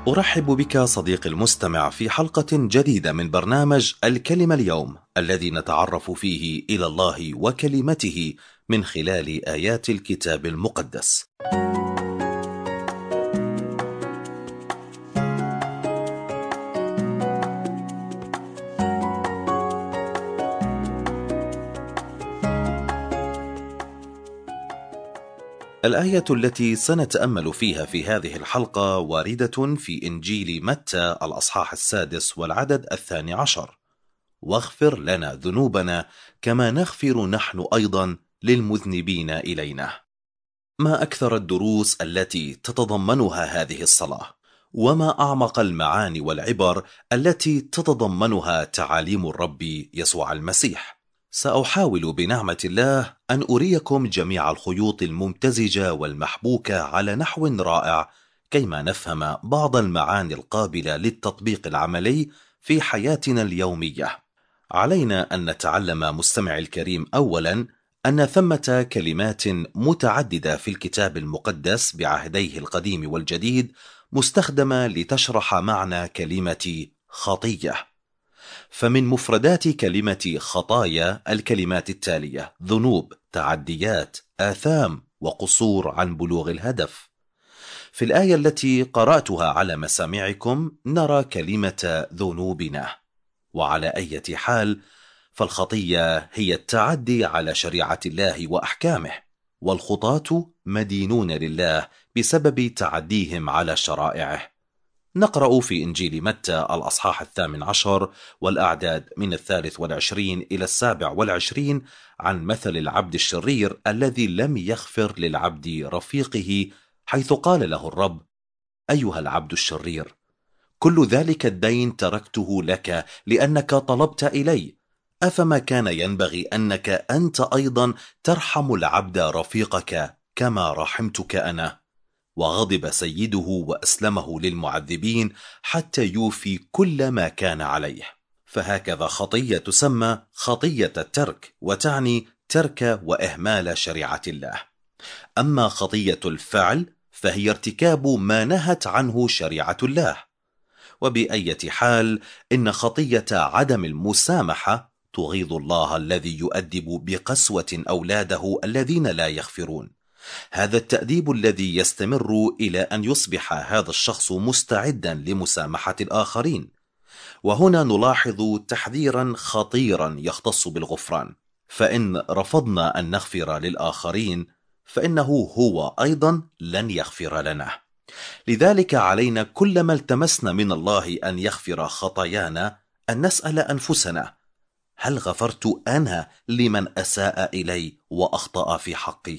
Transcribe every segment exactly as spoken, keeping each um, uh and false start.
أرحب بك صديقي المستمع في حلقة جديدة من برنامج الكلمة اليوم، الذي نتعرف فيه إلى الله وكلمته من خلال آيات الكتاب المقدس. الآية التي سنتأمل فيها في هذه الحلقة واردة في إنجيل متى الأصحاح السادس والعدد الثاني عشر: واغفر لنا ذنوبنا كما نغفر نحن أيضا للمذنبين إلينا. ما أكثر الدروس التي تتضمنها هذه الصلاة، وما أعمق المعاني والعبر التي تتضمنها تعاليم الرب يسوع المسيح. سأحاول بنعمة الله أن أريكم جميع الخيوط الممتزجة والمحبوكة على نحو رائع كيما نفهم بعض المعاني القابلة للتطبيق العملي في حياتنا اليومية. علينا أن نتعلم مستمع الكريم أولا أن ثمة كلمات متعددة في الكتاب المقدس بعهديه القديم والجديد مستخدمة لتشرح معنى كلمة خطية. فمن مفردات كلمة خطايا الكلمات التالية: ذنوب، تعديات، آثام، وقصور عن بلوغ الهدف. في الآية التي قرأتها على مسامعكم نرى كلمة ذنوبنا، وعلى أي حال فالخطية هي التعدي على شريعة الله وأحكامه، والخطاة مدينون لله بسبب تعديهم على شرائعه. نقرأ في إنجيل متى الأصحاح الثامن عشر والأعداد من الثالث والعشرين إلى السابع والعشرين عن مثل العبد الشرير الذي لم يغفر للعبد رفيقه، حيث قال له الرب: أيها العبد الشرير، كل ذلك الدين تركته لك لأنك طلبت إلي، أفما كان ينبغي أنك أنت أيضا ترحم العبد رفيقك كما رحمتك أنا؟ وغضب سيده وأسلمه للمعذبين حتى يوفي كل ما كان عليه. فهكذا خطية تسمى خطية الترك، وتعني ترك وإهمال شريعة الله. أما خطية الفعل فهي ارتكاب ما نهت عنه شريعة الله. وبأية حال إن خطية عدم المسامحة تغيظ الله الذي يؤدب بقسوة أولاده الذين لا يغفرون. هذا التأديب الذي يستمر إلى أن يصبح هذا الشخص مستعدا لمسامحة الآخرين. وهنا نلاحظ تحذيرا خطيرا يختص بالغفران، فإن رفضنا أن نغفر للآخرين فإنه هو أيضا لن يغفر لنا. لذلك علينا كلما التمسنا من الله أن يغفر خطايانا أن نسأل أنفسنا: هل غفرت أنا لمن أساء إلي وأخطأ في حقي؟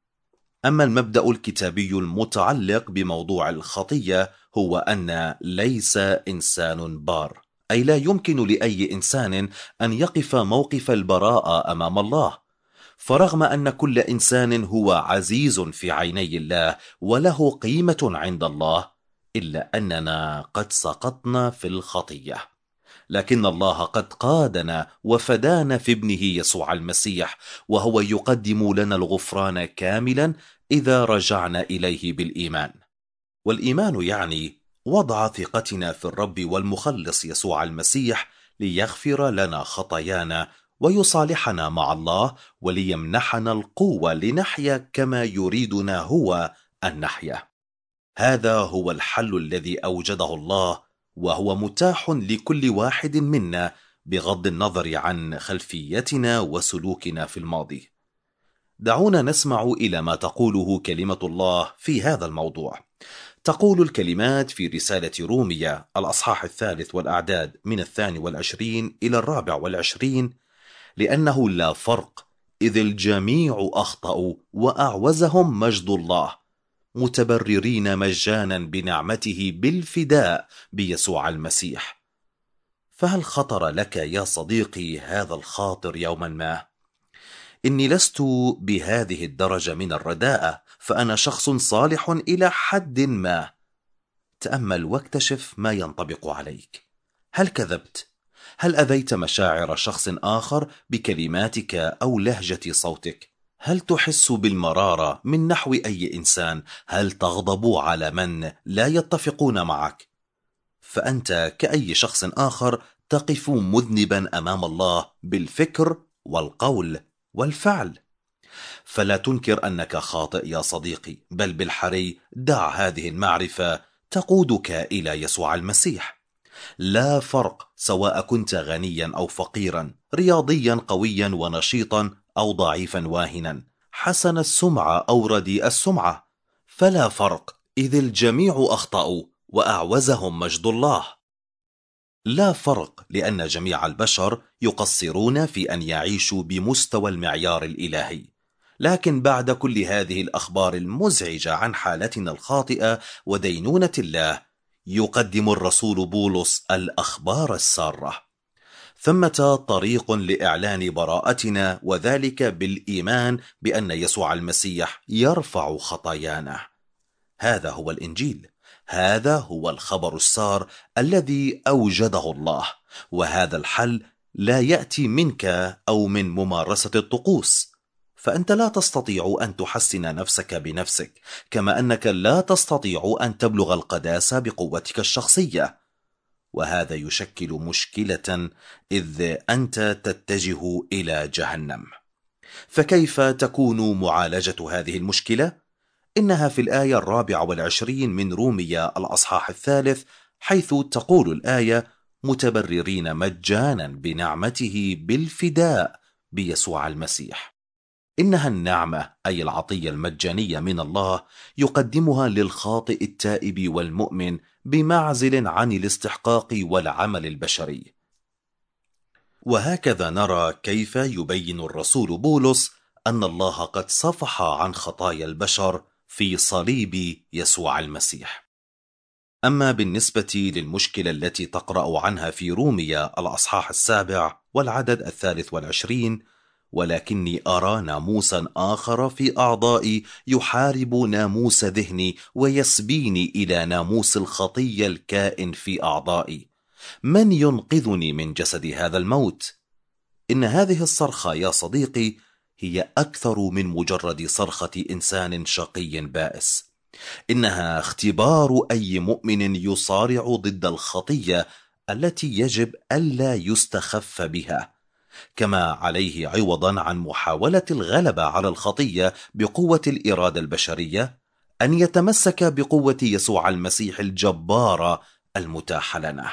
أما المبدأ الكتابي المتعلق بموضوع الخطية هو أن ليس إنسان بار، أي لا يمكن لأي إنسان أن يقف موقف البراءة أمام الله. فرغم أن كل إنسان هو عزيز في عيني الله وله قيمة عند الله، إلا أننا قد سقطنا في الخطية. لكن الله قد قادنا وفدانا في ابنه يسوع المسيح، وهو يقدم لنا الغفران كاملا إذا رجعنا إليه بالإيمان. والإيمان يعني وضع ثقتنا في الرب والمخلص يسوع المسيح ليغفر لنا خطايانا ويصالحنا مع الله، وليمنحنا القوة لنحيا كما يريدنا هو أن نحيا. هذا هو الحل الذي أوجده الله، وهو متاح لكل واحد منا بغض النظر عن خلفيتنا وسلوكنا في الماضي. دعونا نسمع إلى ما تقوله كلمة الله في هذا الموضوع. تقول الكلمات في رسالة رومية الأصحاح الثالث والأعداد من الثاني والعشرين إلى الرابع والعشرين: لأنه لا فرق، إذ الجميع أخطأوا وأعوزهم مجد الله، متبررين مجانا بنعمته بالفداء بيسوع المسيح. فهل خطر لك يا صديقي هذا الخاطر يوما ما؟ إني لست بهذه الدرجة من الرداءة، فأنا شخص صالح إلى حد ما. تأمل واكتشف ما ينطبق عليك. هل كذبت؟ هل أذيت مشاعر شخص آخر بكلماتك أو لهجة صوتك؟ هل تحس بالمرارة من نحو أي إنسان؟ هل تغضب على من لا يتفقون معك؟ فأنت كأي شخص آخر تقف مذنبا أمام الله بالفكر والقول والفعل. فلا تنكر أنك خاطئ يا صديقي، بل بالحري دع هذه المعرفة تقودك إلى يسوع المسيح. لا فرق سواء كنت غنيا أو فقيرا، رياضيا قويا ونشيطا أو ضعيفا واهنا، حسن السمعة أو رديء السمعة، فلا فرق، إذ الجميع أخطأوا وأعوزهم مجد الله. لا فرق، لأن جميع البشر يقصرون في أن يعيشوا بمستوى المعيار الإلهي. لكن بعد كل هذه الأخبار المزعجة عن حالتنا الخاطئة ودينونة الله، يقدم الرسول بولس الأخبار السارة. ثمة طريق لإعلان براءتنا، وذلك بالإيمان بأن يسوع المسيح يرفع خطايانا. هذا هو الإنجيل، هذا هو الخبر السار الذي أوجده الله، وهذا الحل لا يأتي منك أو من ممارسة الطقوس، فأنت لا تستطيع أن تحسن نفسك بنفسك، كما أنك لا تستطيع أن تبلغ القداسة بقوتك الشخصية، وهذا يشكل مشكلة، إذ أنت تتجه إلى جهنم. فكيف تكون معالجة هذه المشكلة؟ إنها في الآية الرابعة والعشرين من رومية الأصحاح الثالث، حيث تقول الآية: متبررين مجانا بنعمته بالفداء بيسوع المسيح. إنها النعمة، أي العطية المجانية من الله، يقدمها للخاطئ التائب والمؤمن بمعزل عن الاستحقاق والعمل البشري. وهكذا نرى كيف يبين الرسول بولس أن الله قد صفح عن خطايا البشر في صليب يسوع المسيح. أما بالنسبة للمشكلة التي تقرأ عنها في رومية الأصحاح السابع والعدد الثالث والعشرين: ولكني أرى ناموسا آخر في أعضائي يحارب ناموس ذهني ويسبيني إلى ناموس الخطية الكائن في أعضائي، من ينقذني من جسد هذا الموت؟ إن هذه الصرخة يا صديقي هي أكثر من مجرد صرخة إنسان شقي بائس. إنها اختبار أي مؤمن يصارع ضد الخطية التي يجب ألا يستخف بها، كما عليه عوضا عن محاولة الغلبة على الخطية بقوة الإرادة البشرية أن يتمسك بقوة يسوع المسيح الجبارة المتاحة لنا.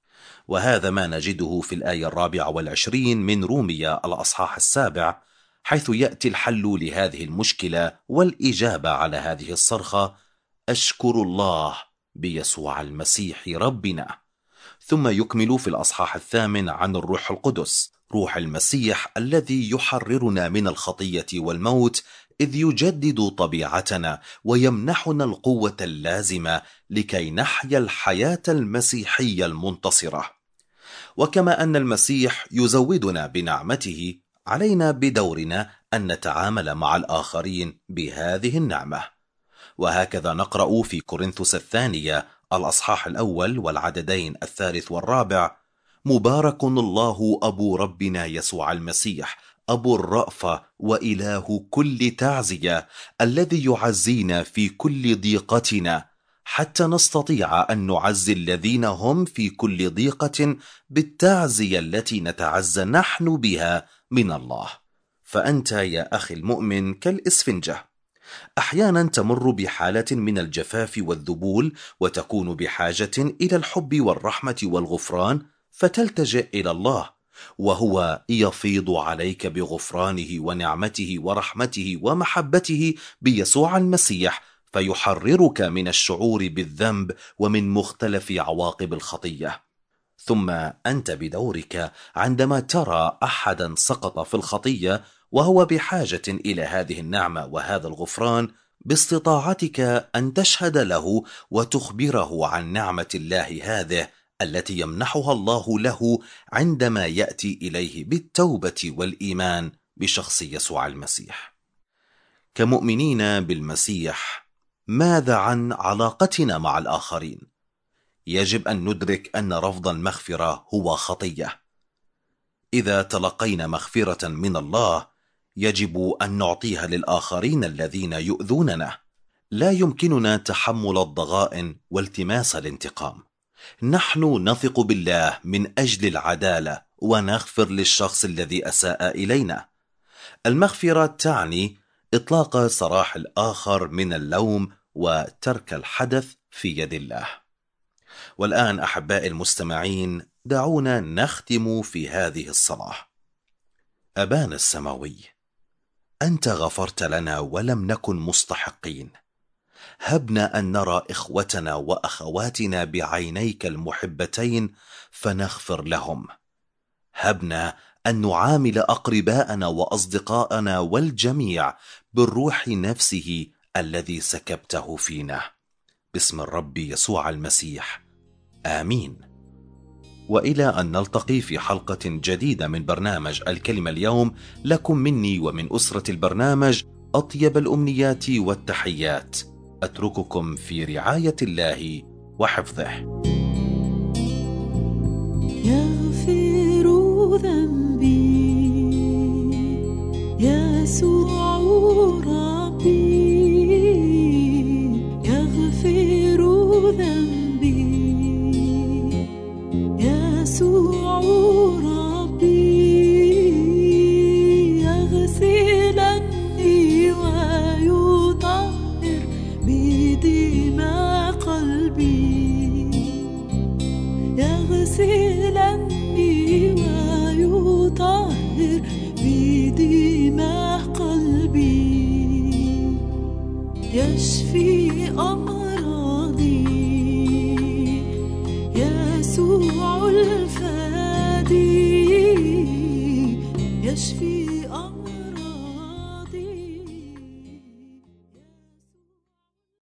وهذا ما نجده في الآية الرابعة والعشرين من رومية الأصحاح السابع، حيث يأتي الحل لهذه المشكلة والإجابة على هذه الصرخة: أشكر الله بيسوع المسيح ربنا. ثم يكمل في الأصحاح الثامن عن الروح القدس، روح المسيح الذي يحررنا من الخطية والموت، إذ يجدد طبيعتنا ويمنحنا القوة اللازمة لكي نحيا الحياة المسيحية المنتصرة. وكما أن المسيح يزودنا بنعمته، علينا بدورنا أن نتعامل مع الآخرين بهذه النعمة. وهكذا نقرأ في كورنثوس الثانية الأصحاح الأول والعددين الثالث والرابع: مبارك الله أبو ربنا يسوع المسيح، أبو الرأفة وإله كل تعزية، الذي يعزينا في كل ضيقتنا، حتى نستطيع أن نعزي الذين هم في كل ضيقة بالتعزية التي نتعزى نحن بها من الله. فأنت يا أخي المؤمن كالإسفنجة، أحيانا تمر بحالة من الجفاف والذبول، وتكون بحاجة إلى الحب والرحمة والغفران، فتلتجئ إلى الله، وهو يفيض عليك بغفرانه ونعمته ورحمته ومحبته بيسوع المسيح، فيحررك من الشعور بالذنب ومن مختلف عواقب الخطية. ثم أنت بدورك عندما ترى أحدا سقط في الخطية وهو بحاجة إلى هذه النعمة وهذا الغفران، باستطاعتك أن تشهد له وتخبره عن نعمة الله هذه التي يمنحها الله له عندما يأتي إليه بالتوبة والإيمان بشخص يسوع المسيح. كمؤمنين بالمسيح، ماذا عن علاقتنا مع الآخرين؟ يجب أن ندرك أن رفض المغفرة هو خطية. إذا تلقينا مغفرة من الله، يجب أن نعطيها للآخرين الذين يؤذوننا. لا يمكننا تحمل الضغائن والتماس الانتقام. نحن نثق بالله من أجل العدالة ونغفر للشخص الذي أساء إلينا. المغفرة تعني إطلاق سراح الآخر من اللوم وترك الحدث في يد الله. والآن أحبائي المستمعين، دعونا نختم في هذه الصلاة. أبانا السماوي، أنت غفرت لنا ولم نكن مستحقين. هبنا أن نرى إخوتنا وأخواتنا بعينيك المحبتين فنغفر لهم. هبنا أن نعامل أقرباءنا وأصدقاءنا والجميع بالروح نفسه الذي سكبته فينا. باسم الرب يسوع المسيح، آمين. وإلى أن نلتقي في حلقة جديدة من برنامج الكلمة اليوم، لكم مني ومن أسرة البرنامج أطيب الأمنيات والتحيات. أترككم في رعاية الله وحفظه. يغفر ذنبي يسوع ربي، يغفر ذنبي يسوع ربي، يغسلني ويطهر بدماء قلبي، يغسلني ويطهر بدماء قلبي، يشفي أمراضي